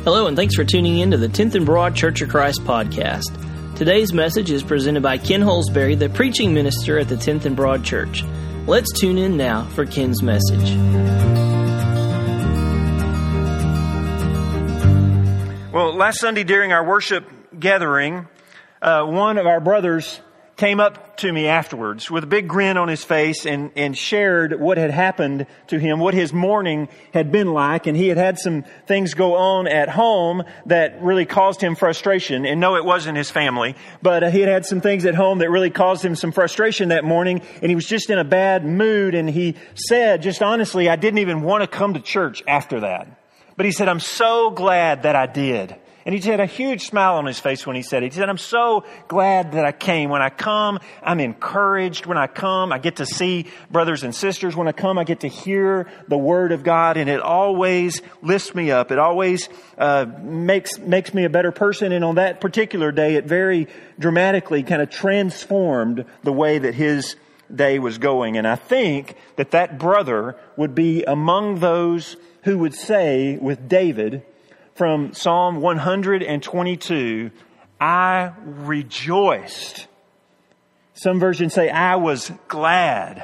Hello, and thanks for tuning in to the 10th and Broad Church of Christ podcast. Today's message is presented by Ken Holsbury, the preaching minister at the 10th and Broad Church. Let's tune in now for Ken's message. Well, last Sunday during our worship gathering, one of our brothers came up to me afterwards with a big grin on his face and shared what had happened to him, what his morning had been like. And he had had some things go on at home that really caused him frustration. And no, it wasn't his family, but he had had some things at home that really caused him some frustration that morning. And he was just in a bad mood. And he said, just honestly, I didn't even want to come to church after that. But he said, I'm so glad that I did. And he had a huge smile on his face when he said it. He said, I'm so glad that I came. When I come, I'm encouraged. When I come, I get to see brothers and sisters. When I come, I get to hear the Word of God. And it always lifts me up. It always makes me a better person. And on that particular day, it very dramatically kind of transformed the way that his day was going. And I think that brother would be among those who would say with David, from Psalm 122, I rejoiced. Some versions say, I was glad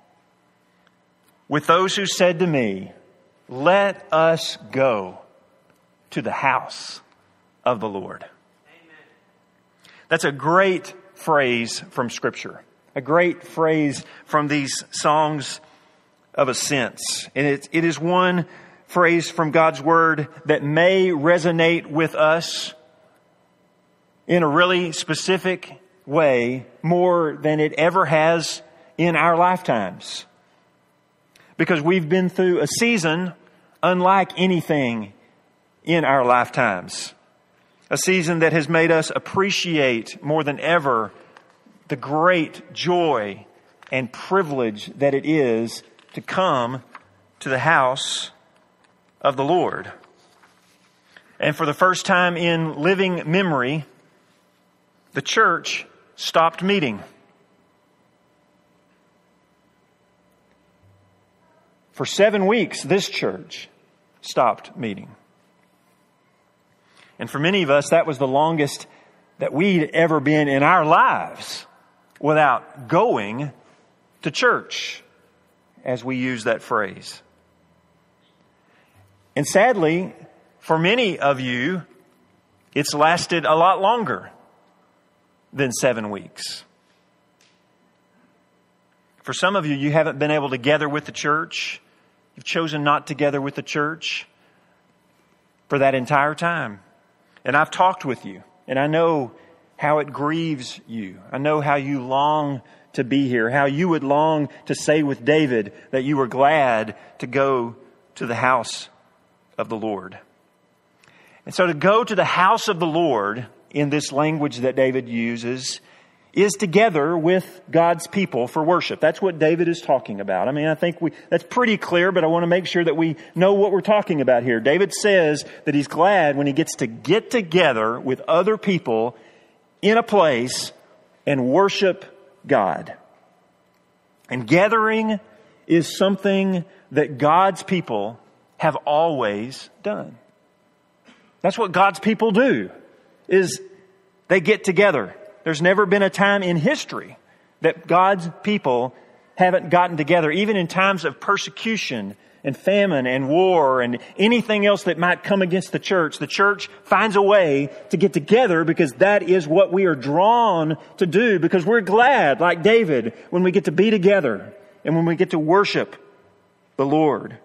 with those who said to me, let us go to the house of the Lord. Amen. That's a great phrase from Scripture, a great phrase from these songs of ascents. And it is one phrase from God's Word that may resonate with us in a really specific way more than it ever has in our lifetimes. Because we've been through a season unlike anything in our lifetimes. A season that has made us appreciate more than ever the great joy and privilege that it is to come to the house of the Lord. And for the first time in living memory, the church stopped meeting. For 7 weeks, this church stopped meeting. And for many of us, that was the longest that we'd ever been in our lives without going to church, as we use that phrase. And sadly, for many of you, it's lasted a lot longer than 7 weeks. For some of you, you haven't been able to gather with the church. You've chosen not to gather with the church for that entire time. And I've talked with you, and I know how it grieves you. I know how you long to be here, how you would long to say with David that you were glad to go to the house of the Lord. And so to go to the house of the Lord in this language that David uses is together with God's people for worship. That's what David is talking about. I mean, I think that's pretty clear, but I want to make sure that we know what we're talking about here. David says that he's glad when he gets to get together with other people in a place and worship God. And gathering is something that God's people have always done. That's what God's people do, is they get together. There's never been a time in history that God's people haven't gotten together, even in times of persecution and famine and war and anything else that might come against the church. The church finds a way to get together because that is what we are drawn to do, because we're glad, like David, when we get to be together and when we get to worship the Lord.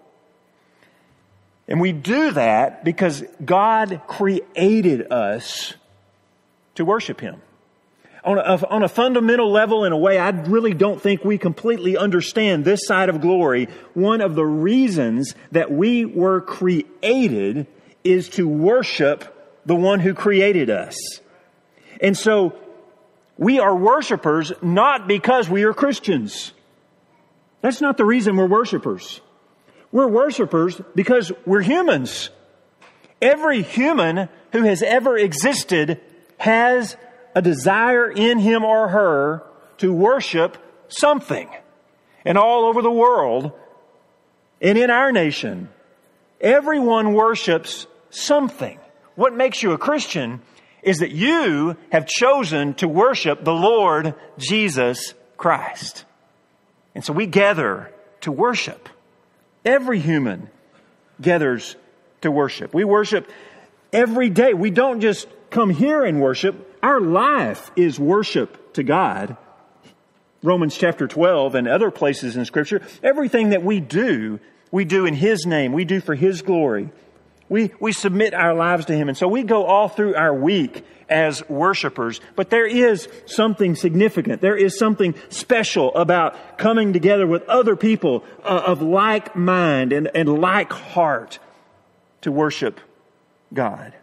And we do that because God created us to worship Him. On a fundamental level, in a way I really don't think we completely understand this side of glory. One of the reasons that we were created is to worship the one who created us. And so we are worshipers not because we are Christians. That's not the reason we're worshipers. We're worshipers because we're humans. Every human who has ever existed has a desire in him or her to worship something. And all over the world, and in our nation, everyone worships something. What makes you a Christian is that you have chosen to worship the Lord Jesus Christ. And so we gather to worship. Every human gathers to worship. We worship every day. We don't just come here and worship. Our life is worship to God. Romans chapter 12 and other places in Scripture, everything that we do in His name. We do for His glory. We submit our lives to Him. And so we go all through our week as worshipers. But there is something significant. There is something special about coming together with other people of like mind and like heart to worship God.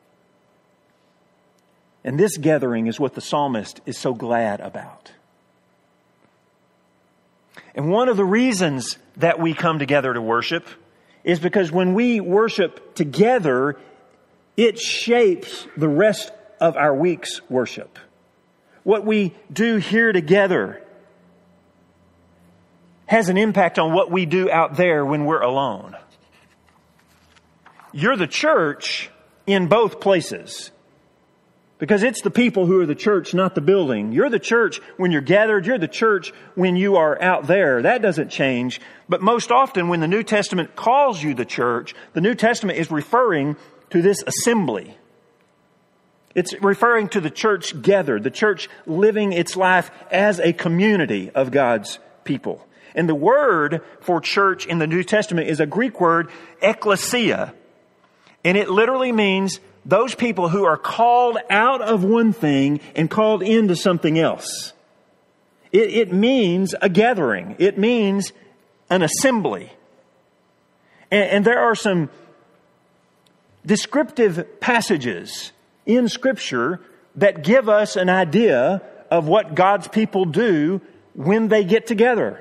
And this gathering is what the psalmist is so glad about. And one of the reasons that we come together to worship is because when we worship together, it shapes the rest of our week's worship. What we do here together has an impact on what we do out there when we're alone. You're the church in both places. Because it's the people who are the church, not the building. You're the church when you're gathered. You're the church when you are out there. That doesn't change. But most often when the New Testament calls you the church, the New Testament is referring to this assembly. It's referring to the church gathered, the church living its life as a community of God's people. And the word for church in the New Testament is a Greek word, ekklesia. And it literally means those people who are called out of one thing and called into something else. It means a gathering. It means an assembly. And there are some descriptive passages in Scripture that give us an idea of what God's people do when they get together.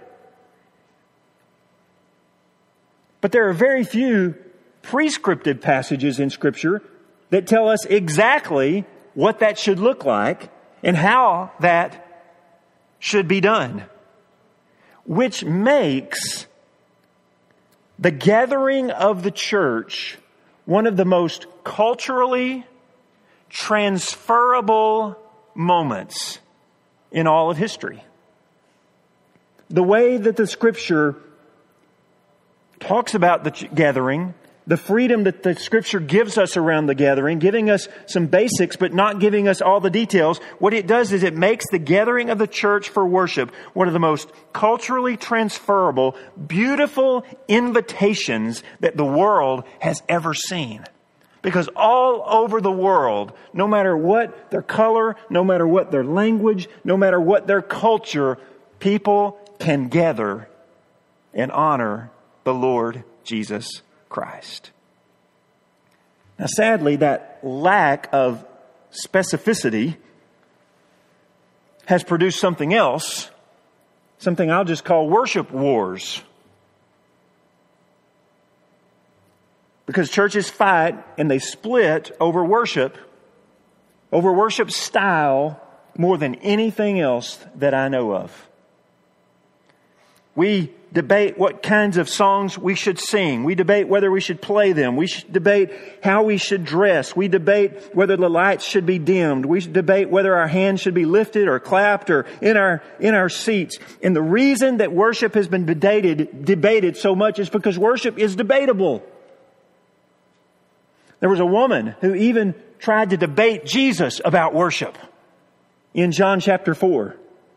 But there are very few prescriptive passages in Scripture that tell us exactly what that should look like and how that should be done. Which makes the gathering of the church one of the most culturally transferable moments in all of history. The way that the Scripture talks about the gathering, the freedom that the Scripture gives us around the gathering, giving us some basics but not giving us all the details, what it does is it makes the gathering of the church for worship one of the most culturally transferable, beautiful invitations that the world has ever seen. Because all over the world, no matter what their color, no matter what their language, no matter what their culture, people can gather and honor the Lord Jesus Christ. Now, sadly, that lack of specificity has produced something else, something I'll just call worship wars. Because churches fight and they split over worship style more than anything else that I know of. We debate what kinds of songs we should sing. We debate whether we should play them. We should debate how we should dress. We debate whether the lights should be dimmed. We should debate whether our hands should be lifted or clapped or in our seats. And the reason that worship has been debated so much is because worship is debatable. There was a woman who even tried to debate Jesus about worship in John chapter 4.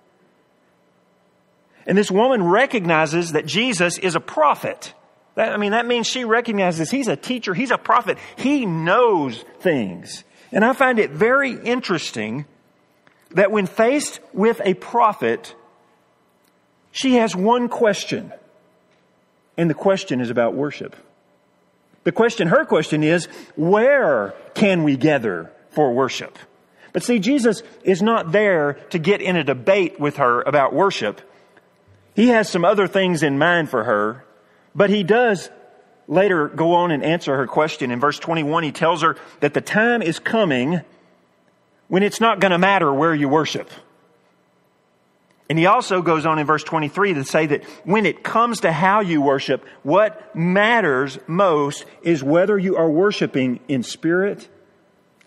And this woman recognizes that Jesus is a prophet. That means she recognizes He's a teacher. He's a prophet. He knows things. And I find it very interesting that when faced with a prophet, she has one question. And the question is about worship. Her question is, where can we gather for worship? But see, Jesus is not there to get in a debate with her about worship. He has some other things in mind for her, but He does later go on and answer her question. In verse 21, He tells her that the time is coming when it's not going to matter where you worship. And He also goes on in verse 23 to say that when it comes to how you worship, what matters most is whether you are worshiping in spirit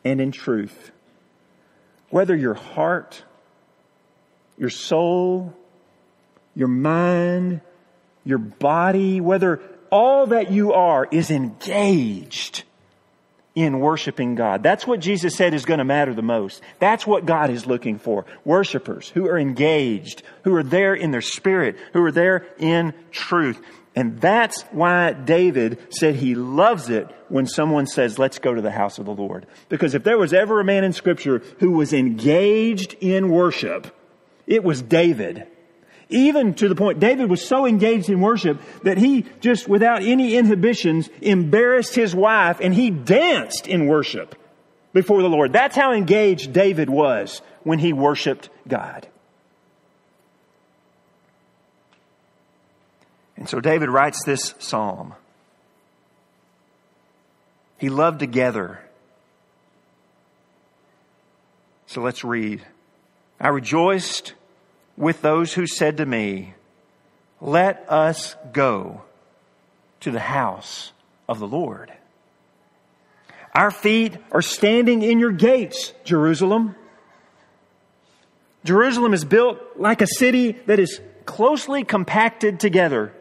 and in truth. Whether your heart, your soul, your mind, your body, whether all that you are is engaged in worshiping God. That's what Jesus said is going to matter the most. That's what God is looking for. Worshipers who are engaged, who are there in their spirit, who are there in truth. And that's why David said he loves it when someone says, let's go to the house of the Lord. Because if there was ever a man in Scripture who was engaged in worship, it was David. Even to the point, David was so engaged in worship that he just, without any inhibitions, embarrassed his wife and he danced in worship before the Lord. That's how engaged David was when he worshiped God. And so David writes this psalm. He loved together. So let's read. I rejoiced with those who said to me, let us go to the house of the Lord. Our feet are standing in your gates, Jerusalem. Jerusalem is built like a city that is closely compacted together.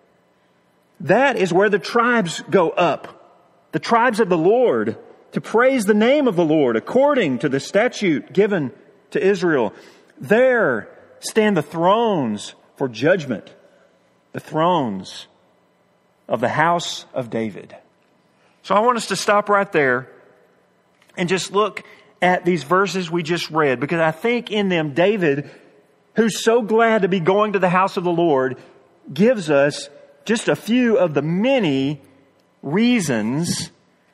That is where the tribes go up, the tribes of the Lord, to praise the name of the Lord according to the statute given to Israel. There stand the thrones for judgment, the thrones of the house of David. So I want us to stop right there and just look at these verses we just read, because I think in them David, who's so glad to be going to the house of the Lord, gives us just a few of the many reasons,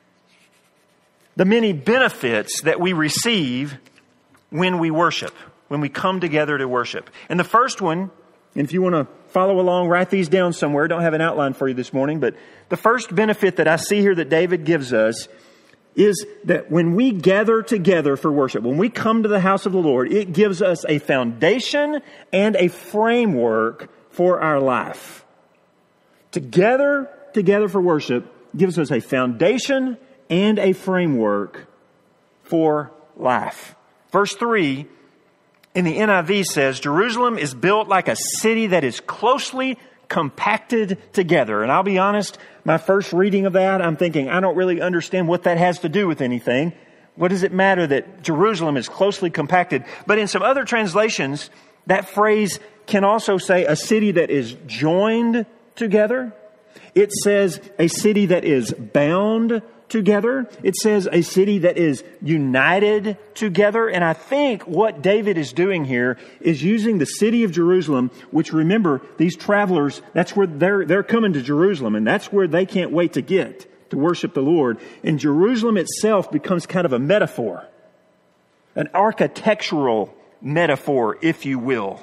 the many benefits that we receive when we worship, when we come together to worship. And the first one, and if you want to follow along, write these down somewhere. Don't have an outline for you this morning, but the first benefit that I see here that David gives us is that when we gather together for worship, when we come to the house of the Lord, it gives us a foundation and a framework for our life. Together for worship gives us a foundation and a framework for life. Verse 3 in the NIV says, Jerusalem is built like a city that is closely compacted together. And I'll be honest, my first reading of that, I'm thinking, I don't really understand what that has to do with anything. What does it matter that Jerusalem is closely compacted? But in some other translations, that phrase can also say a city that is joined together. It says a city that is bound together. It says a city that is united together. And I think what David is doing here is using the city of Jerusalem, which, remember, these travelers, that's where they're coming to Jerusalem, and that's where they can't wait to get to worship the Lord. And Jerusalem itself becomes kind of a metaphor, an architectural metaphor, if you will.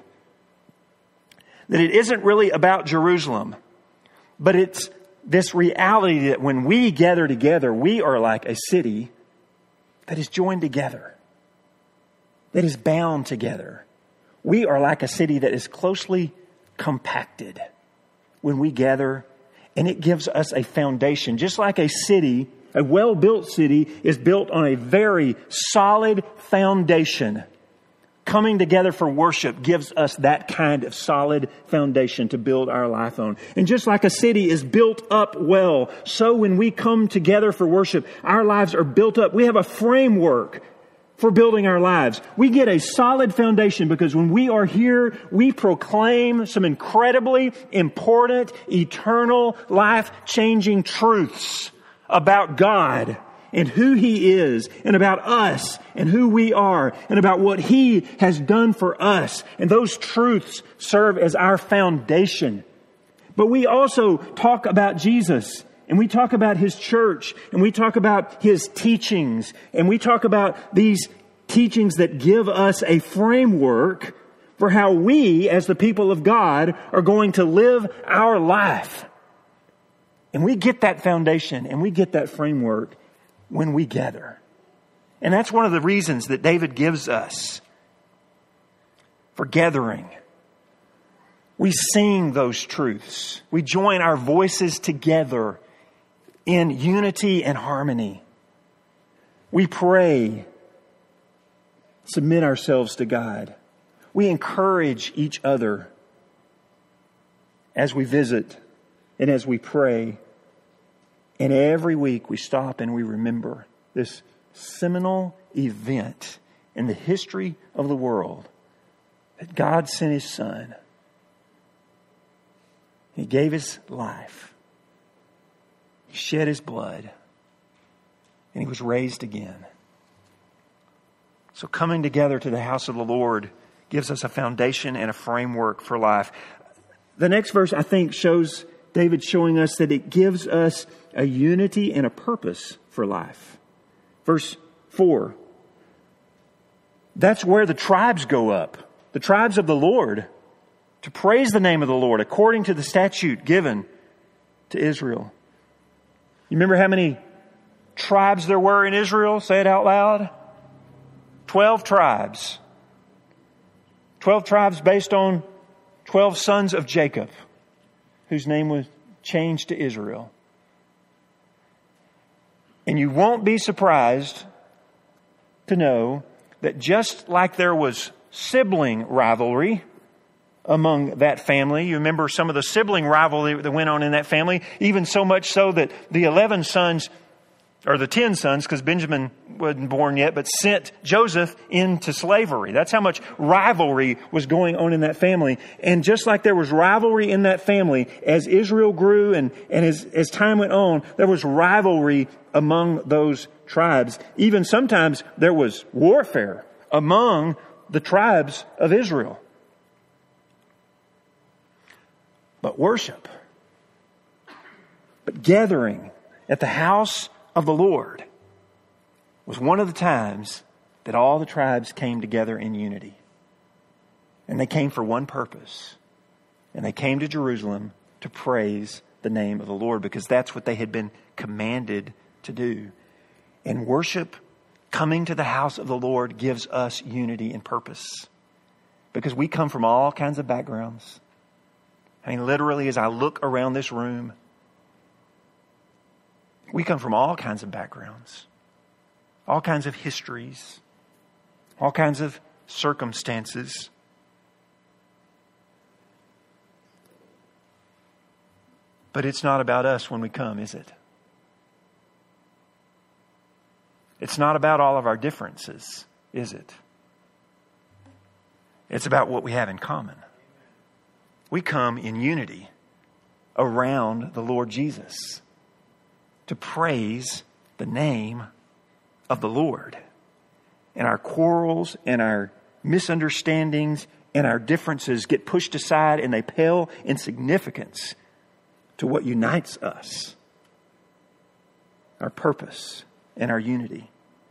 That it isn't really about Jerusalem, but it's this reality that when we gather together, we are like a city that is joined together, that is bound together. We are like a city that is closely compacted when we gather, and it gives us a foundation. Just like a city, a well-built city is built on a very solid foundation. Coming together for worship gives us that kind of solid foundation to build our life on. And just like a city is built up well, so when we come together for worship, our lives are built up. We have a framework for building our lives. We get a solid foundation because when we are here, we proclaim some incredibly important, eternal, life-changing truths about God and who He is, and about us, and who we are, and about what He has done for us. And those truths serve as our foundation. But we also talk about Jesus, and we talk about His church, and we talk about His teachings, and we talk about these teachings that give us a framework for how we, as the people of God, are going to live our life. And we get that foundation, and we get that framework when we gather. And that's one of the reasons that David gives us for gathering. We sing those truths. We join our voices together in unity and harmony. We pray, submit ourselves to God. We encourage each other as we visit and as we pray. And every week we stop and we remember this seminal event in the history of the world, that God sent His Son. He gave His life. He shed His blood. And He was raised again. So coming together to the house of the Lord gives us a foundation and a framework for life. The next verse, I think, shows David showing us that it gives us a unity and a purpose for life. Verse 4. That's where the tribes go up. The tribes of the Lord, to praise the name of the Lord according to the statute given to Israel. You remember how many tribes there were in Israel? Say it out loud. 12 tribes. 12 tribes based on 12 sons of Jacob, whose name was changed to Israel. And you won't be surprised to know that just like there was sibling rivalry among that family, you remember some of the sibling rivalry that went on in that family, even so much so that the 11 sons, or the 10 sons, because Benjamin wasn't born yet, but sent Joseph into slavery. That's how much rivalry was going on in that family. And just like there was rivalry in that family, as Israel grew and as time went on, there was rivalry among those tribes. Even sometimes there was warfare among the tribes of Israel. But worship, but gathering at the house of the Lord was one of the times that all the tribes came together in unity. And they came for one purpose. And they came to Jerusalem to praise the name of the Lord, because that's what they had been commanded to do. And worship, coming to the house of the Lord, gives us unity and purpose. Because we come from all kinds of backgrounds. I mean, literally, as I look around this room, we come from all kinds of backgrounds, all kinds of histories, all kinds of circumstances. But it's not about us when we come, is it? It's not about all of our differences, is it? It's about what we have in common. We come in unity around the Lord Jesus to praise the name of the Lord. And our quarrels and our misunderstandings and our differences get pushed aside, and they pale in significance to what unites us. Our purpose and our unity.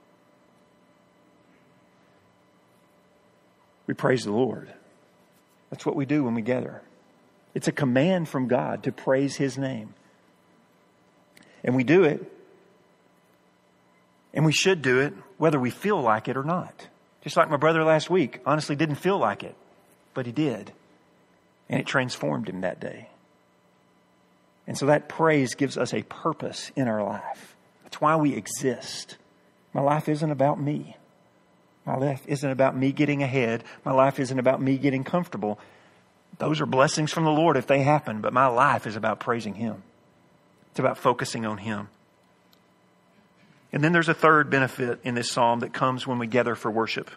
We praise the Lord. That's what we do when we gather. It's a command from God to praise His name. And we do it. And we should do it whether we feel like it or not. Just like my brother last week honestly didn't feel like it, but he did. And it transformed him that day. And so that praise gives us a purpose in our life. That's why we exist. My life isn't about me. My life isn't about me getting ahead. My life isn't about me getting comfortable. Those are blessings from the Lord if they happen, but my life is about praising Him. It's about focusing on Him. And then there's a third benefit in this psalm that comes when we gather for worship.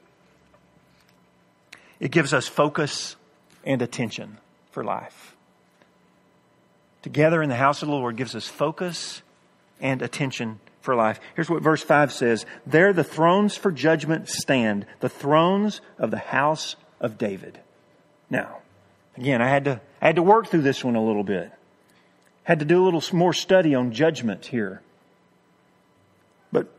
It gives us focus and attention for life. To gather in the house of the Lord gives us focus and attention for life. Here's what verse 5 says. There the thrones for judgment stand, the thrones of the house of David. Now, again, I had to work through this one a little bit. Had to do a little more study on judgment here. But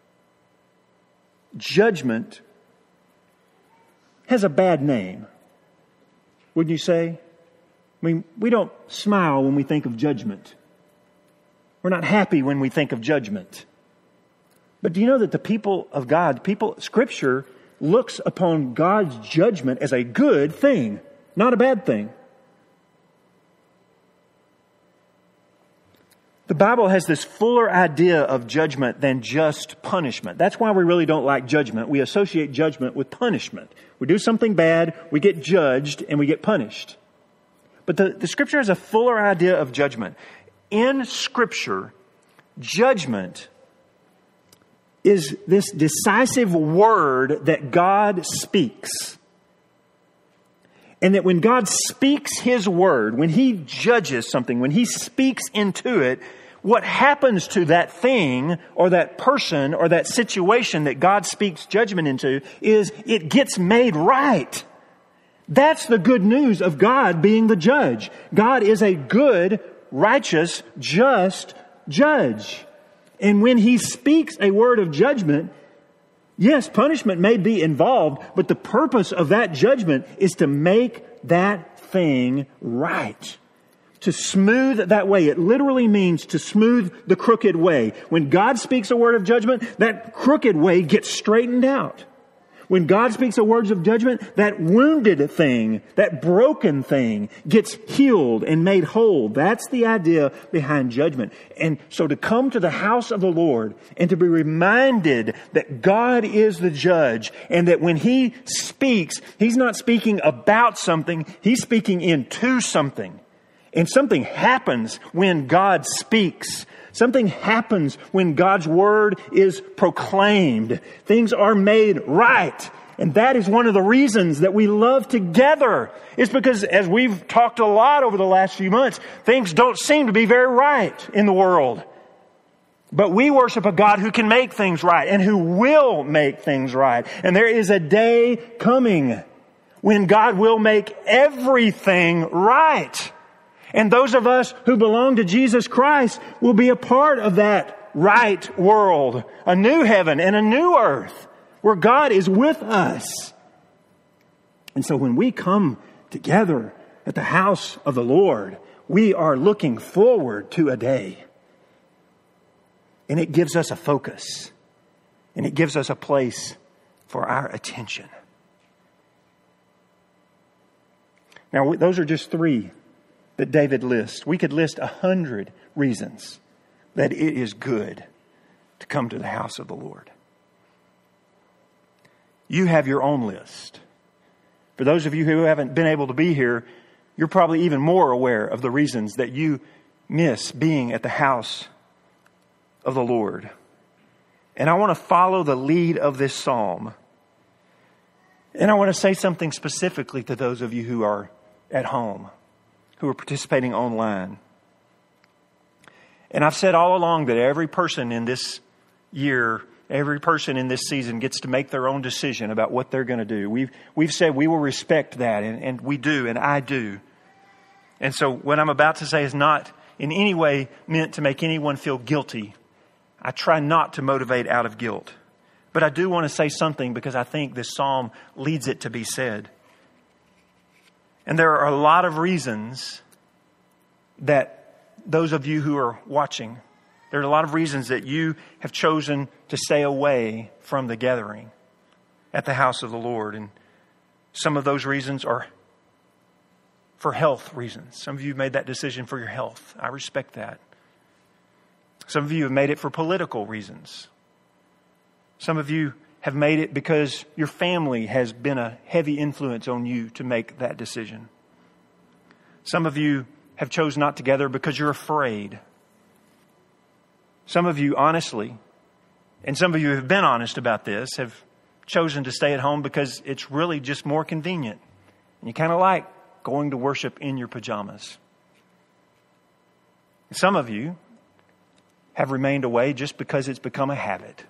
judgment has a bad name, wouldn't you say? I mean, we don't smile when we think of judgment. We're not happy when we think of judgment. But do you know that the people of God, Scripture looks upon God's judgment as a good thing, not a bad thing. The Bible has this fuller idea of judgment than just punishment. That's why we really don't like judgment. We associate judgment with punishment. We do something bad, we get judged, and we get punished. But the Scripture has a fuller idea of judgment. In Scripture, judgment is this decisive word that God speaks. And that when God speaks His word, when He judges something, when He speaks into it, what happens to that thing or that person or that situation that God speaks judgment into is it gets made right. That's the good news of God being the judge. God is a good, righteous, just judge. And when He speaks a word of judgment, yes, punishment may be involved, but the purpose of that judgment is to make that thing right. To smooth that way. It literally means to smooth the crooked way. When God speaks a word of judgment, that crooked way gets straightened out. When God speaks a word of judgment, that wounded thing, that broken thing gets healed and made whole. That's the idea behind judgment. And so to come to the house of the Lord and to be reminded that God is the judge and that when He speaks, He's not speaking about something, He's speaking into something. And something happens when God speaks. Something happens when God's word is proclaimed. Things are made right. And that is one of the reasons that we love together. It's because, as we've talked a lot over the last few months, things don't seem to be very right in the world. But we worship a God who can make things right and who will make things right. And there is a day coming when God will make everything right. And those of us who belong to Jesus Christ will be a part of that right world. A new heaven and a new earth where God is with us. And so when we come together at the house of the Lord, we are looking forward to a day. And it gives us a focus. And it gives us a place for our attention. Now, those are just 3 that David lists. We could list 100 reasons that it is good to come to the house of the Lord. You have your own list. For those of you who haven't been able to be here, you're probably even more aware of the reasons that you miss being at the house of the Lord. And I want to follow the lead of this psalm. And I want to say something specifically to those of you who are at home, who are participating online. And I've said all along that every person in this year, every person in this season gets to make their own decision about what they're going to do. We've said we will respect that, and we do, and I do. And so what I'm about to say is not in any way meant to make anyone feel guilty. I try not to motivate out of guilt. But I do want to say something because I think this psalm leads it to be said. And there are a lot of reasons that those of you who are watching, there are a lot of reasons that you have chosen to stay away from the gathering at the house of the Lord. And some of those reasons are for health reasons. Some of you have made that decision for your health. I respect that. Some of you have made it for political reasons. Some of you have made it because your family has been a heavy influence on you to make that decision. Some of you have chosen not to gather because you're afraid. Some of you, honestly, and some of you have been honest about this, have chosen to stay at home because it's really just more convenient. And you kind of like going to worship in your pajamas. Some of you have remained away just because it's become a habit.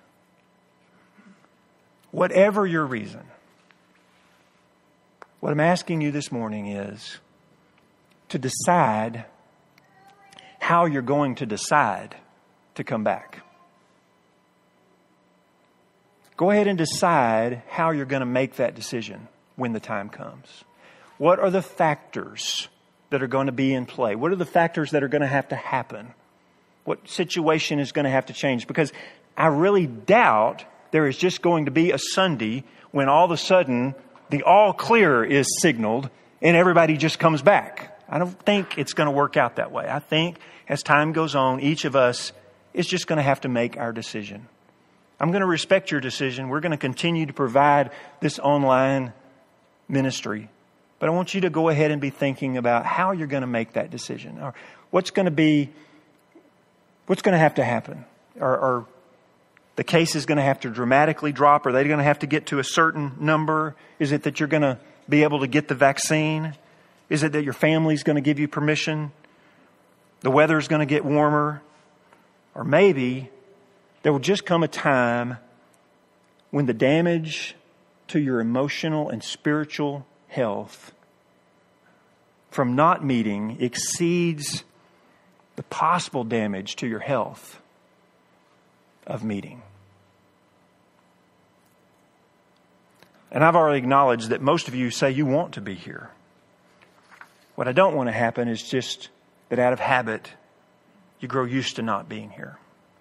Whatever your reason, what I'm asking you this morning is to decide how you're going to decide to come back. Go ahead and decide how you're going to make that decision when the time comes. What are the factors that are going to be in play? What are the factors that are going to have to happen? What situation is going to have to change? Because I really doubt there is just going to be a Sunday when all of a sudden the all clear is signaled and everybody just comes back. I don't think it's going to work out that way. I think as time goes on, each of us is just going to have to make our decision. I'm going to respect your decision. We're going to continue to provide this online ministry. But I want you to go ahead and be thinking about how you're going to make that decision. Or what's going to have to happen? Or the case is going to have to dramatically drop? Are they going to have to get to a certain number? Is it that you're going to be able to get the vaccine? Is it that your family's going to give you permission? The weather's going to get warmer? Or maybe there will just come a time when the damage to your emotional and spiritual health from not meeting exceeds the possible damage to your health of meeting. And I've already acknowledged that most of you say you want to be here. What I don't want to happen is just that out of habit, you grow used to not being here.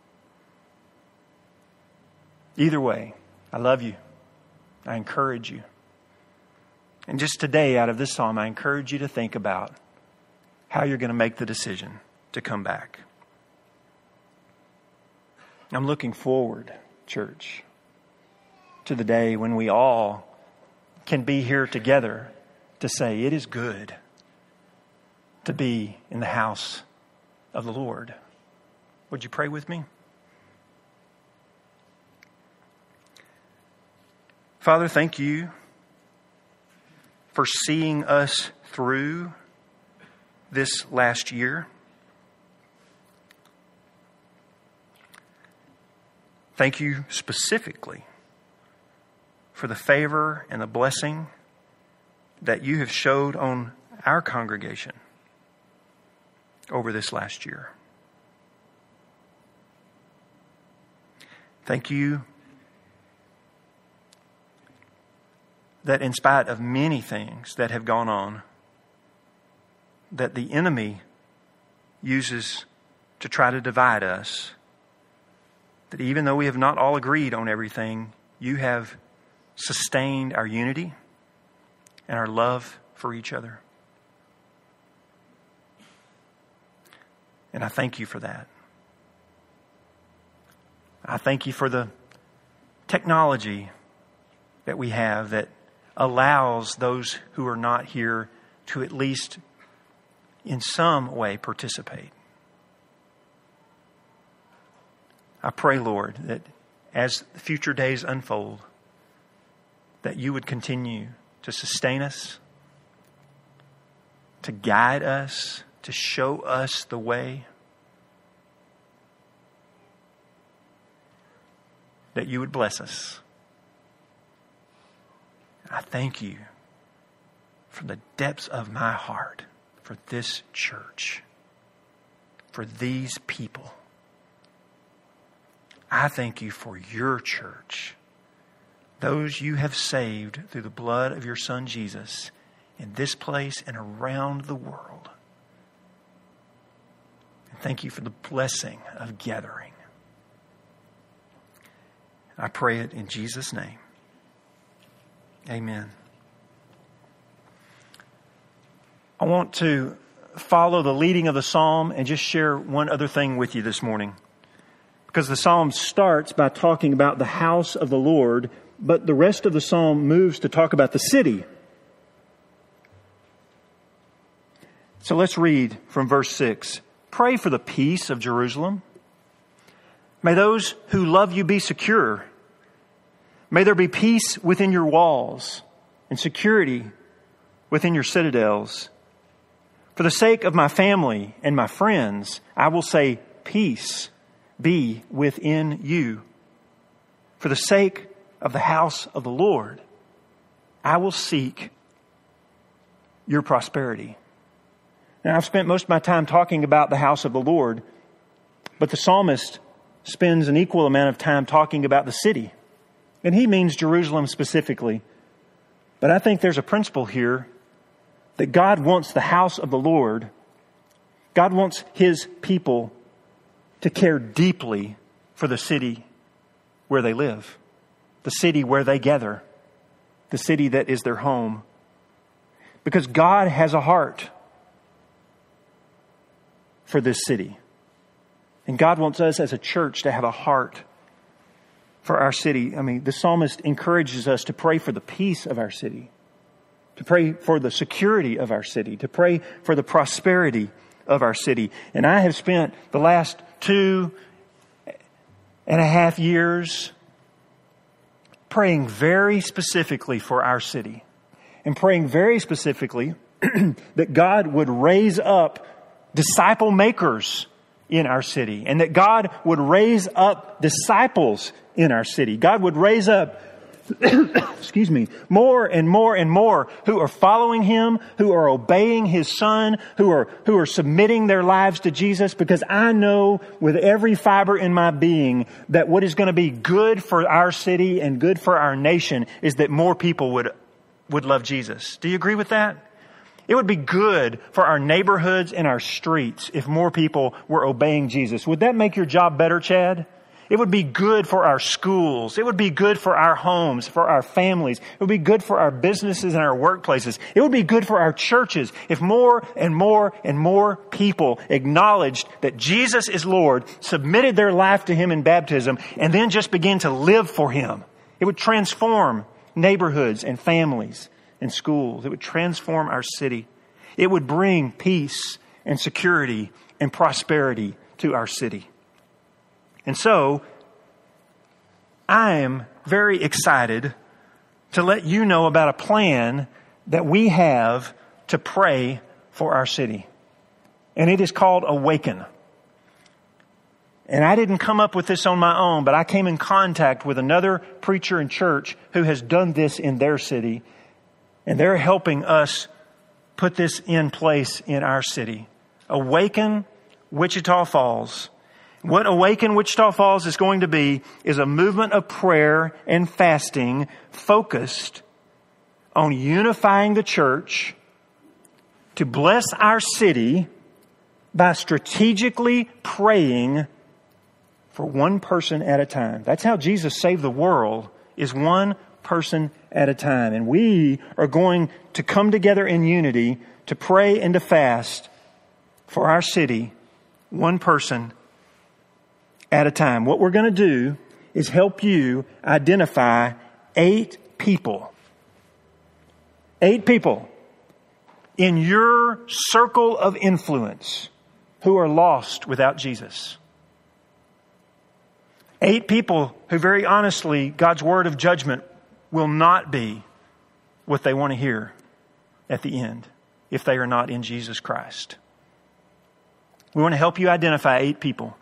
Either way, I love you. I encourage you. And just today, out of this psalm, I encourage you to think about how you're going to make the decision to come back. I'm looking forward, church, to the day when we all can be here together to say it is good to be in the house of the Lord. Would you pray with me? Father, thank you for seeing us through this last year. Thank you specifically for the favor and the blessing that you have showed on our congregation over this last year. Thank you that in spite of many things that have gone on, that the enemy uses to try to divide us, that even though we have not all agreed on everything, you have sustained our unity and our love for each other. And I thank you for that. I thank you for the technology that we have that allows those who are not here to at least in some way participate. I pray, Lord, that as the future days unfold, that you would continue to sustain us, to guide us, to show us the way, that you would bless us. I thank you from the depths of my heart for this church, for these people. I thank you for your church, those you have saved through the blood of your Son Jesus in this place and around the world. And thank you for the blessing of gathering. I pray it in Jesus' name. Amen. I want to follow the leading of the psalm and just share one other thing with you this morning. Because the psalm starts by talking about the house of the Lord, but the rest of the psalm moves to talk about the city. So let's read from verse 6. Pray for the peace of Jerusalem. May those who love you be secure. May there be peace within your walls and security within your citadels. For the sake of my family and my friends, I will say peace be within you. For the sake of the house of the Lord, I will seek your prosperity. Now, I've spent most of my time talking about the house of the Lord, but the psalmist spends an equal amount of time talking about the city. And he means Jerusalem specifically. But I think there's a principle here that God wants the house of the Lord, God wants His people to care deeply for the city where they live, the city where they gather, the city that is their home. Because God has a heart for this city. And God wants us as a church to have a heart for our city. I mean, the psalmist encourages us to pray for the peace of our city, to pray for the security of our city, to pray for the prosperity of our city. And I have spent the last 2.5 years praying very specifically for our city, and praying very specifically that God would raise up disciple makers in our city, and that God would raise up disciples in our city. God would raise up more and more and more who are following Him, who are obeying His Son, who are submitting their lives to Jesus, because I know with every fiber in my being that what is going to be good for our city and good for our nation is that more people would love Jesus. Do you agree with that? It would be good for our neighborhoods and our streets if more people were obeying Jesus. Would that make your job better, Chad? It would be good for our schools. It would be good for our homes, for our families. It would be good for our businesses and our workplaces. It would be good for our churches if more and more and more people acknowledged that Jesus is Lord, submitted their life to Him in baptism, and then just began to live for Him. It would transform neighborhoods and families and schools. It would transform our city. It would bring peace and security and prosperity to our city. And so, I am very excited to let you know about a plan that we have to pray for our city. And it is called Awaken. And I didn't come up with this on my own, but I came in contact with another preacher in church who has done this in their city. And they're helping us put this in place in our city. Awaken Wichita Falls. What Awaken Wichita Falls is going to be is a movement of prayer and fasting focused on unifying the church to bless our city by strategically praying for one person at a time. That's how Jesus saved the world, is one person at a time. And we are going to come together in unity to pray and to fast for our city, one person at a time. What we're going to do is help you identify 8 people. 8 people in your circle of influence who are lost without Jesus. 8 people who, very honestly, God's word of judgment will not be what they want to hear at the end if they are not in Jesus Christ. We want to help you identify 8 people.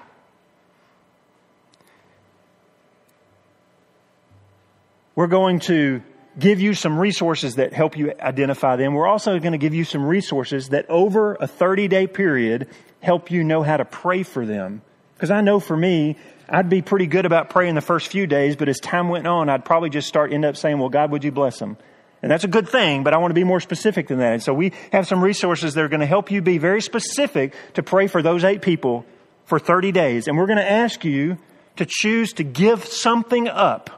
We're going to give you some resources that help you identify them. We're also going to give you some resources that over a 30-day period help you know how to pray for them. Because I know for me, I'd be pretty good about praying the first few days, but as time went on, I'd probably just end up saying, well, God, would you bless them? And that's a good thing, but I want to be more specific than that. And so we have some resources that are going to help you be very specific to pray for those 8 people for 30 days. And we're going to ask you to choose to give something up.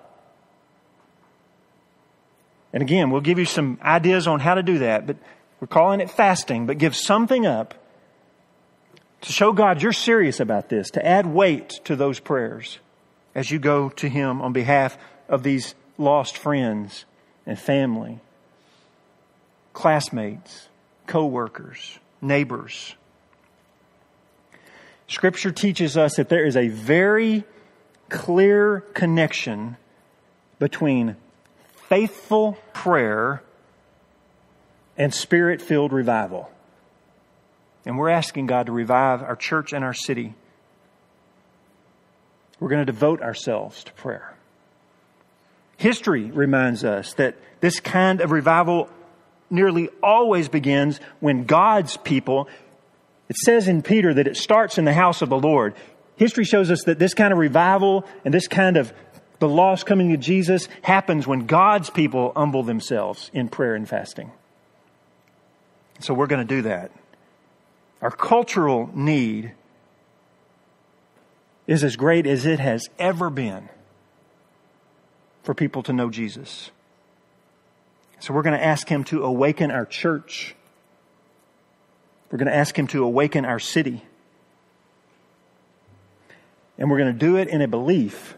And again, we'll give you some ideas on how to do that, but we're calling it fasting, but give something up to show God you're serious about this, to add weight to those prayers as you go to Him on behalf of these lost friends and family, classmates, co-workers, neighbors. Scripture teaches us that there is a very clear connection between faithful prayer and Spirit-filled revival. And we're asking God to revive our church and our city. We're going to devote ourselves to prayer. History reminds us that this kind of revival nearly always begins when God's people, it says in Peter that it starts in the house of the Lord. History shows us that this kind of revival and this kind of the lost coming to Jesus happens when God's people humble themselves in prayer and fasting. So we're going to do that. Our cultural need is as great as it has ever been for people to know Jesus. So we're going to ask Him to awaken our church. We're going to ask Him to awaken our city. And we're going to do it in a belief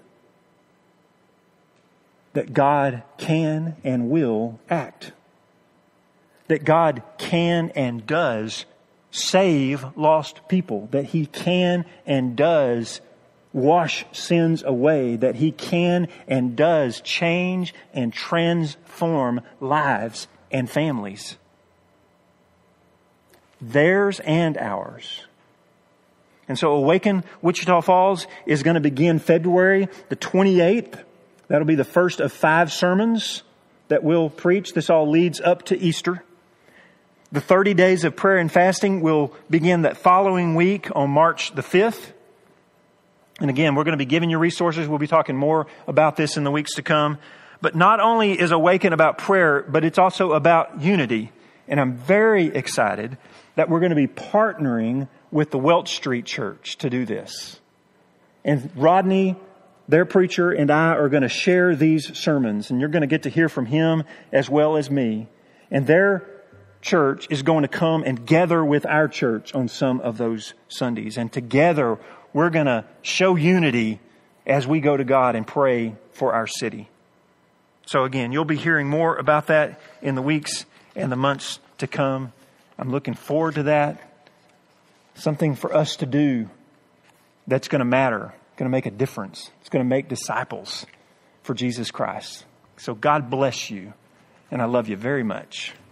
that God can and will act. That God can and does save lost people. That He can and does wash sins away. That He can and does change and transform lives and families. Theirs and ours. And so Awaken Wichita Falls is going to begin February the 28th. That'll be the first of 5 sermons that we'll preach. This all leads up to Easter. The 30 days of prayer and fasting will begin that following week on March the 5th. And again, we're going to be giving you resources. We'll be talking more about this in the weeks to come. But not only is Awaken about prayer, but it's also about unity. And I'm very excited that we're going to be partnering with the Welch Street Church to do this. And Rodney, their preacher, and I are going to share these sermons. And you're going to get to hear from him as well as me. And their church is going to come and gather with our church on some of those Sundays. And together, we're going to show unity as we go to God and pray for our city. So again, you'll be hearing more about that in the weeks and the months to come. I'm looking forward to that. Something for us to do that's going to matter, going to make a difference. It's going to make disciples for Jesus Christ. So God bless you, and I love you very much.